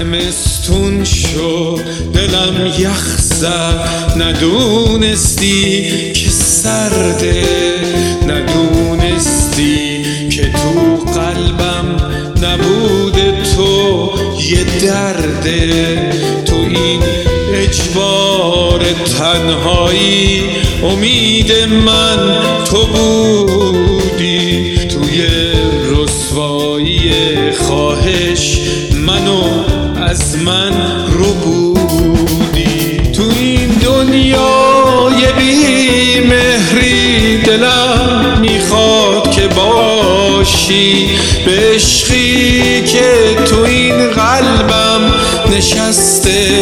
زمستون شد دلم یخ زد، ندونستی که سرده، ندونستی که تو قلبم نبوده تو یه درده. تو این اجبار تنهایی امید من تو بودی، توی رسوایی خواهش منو از من رو بودی. تو این دنیای بی مهری دلم میخواد که باشی، به عشقی که تو این قلبم نشسته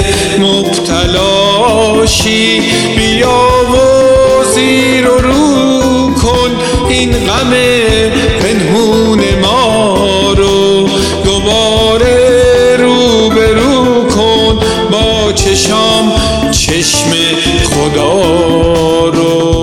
مبتلاشی. بیا و زیر و رو کن این غم پنهون ما رو، دوباره رو به رو کن با چشام چشم خدا رو.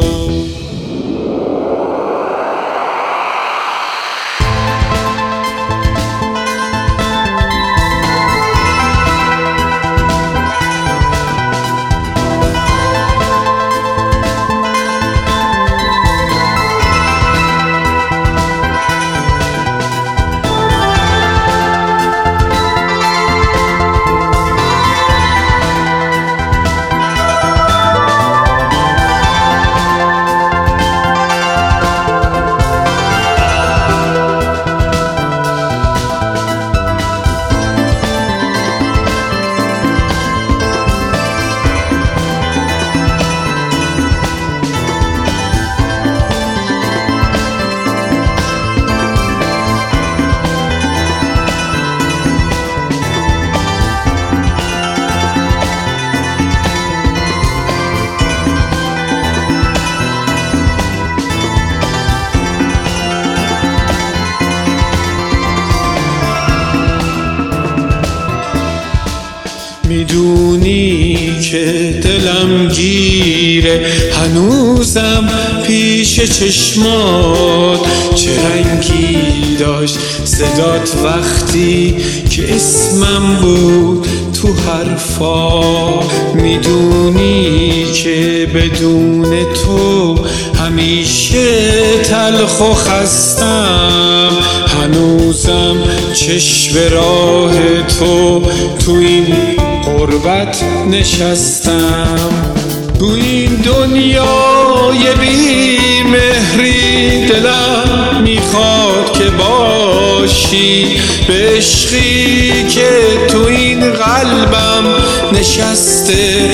میدونی که دلم گیره هنوزم پیش چشمات، چه رنگی داشت صدات وقتی که اسمم بود تو حرفا. میدونی که بدون تو همیشه تلخ و خستم، هنوزم چشم راه تو این غربت نشستم. تو این دنیای بی مهری دلم میخواد که باشی، به عشقی که تو این قلبم نشسته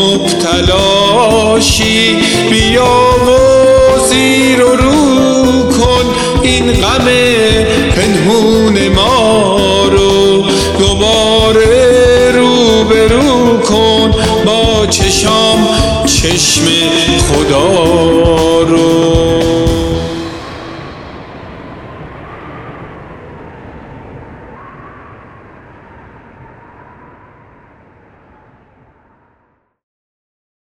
مبتلاشی. بیا و زیر و رو کن این غم پنهون ما رو، دوباره رو به رو کن با چشام چشم خدا رو.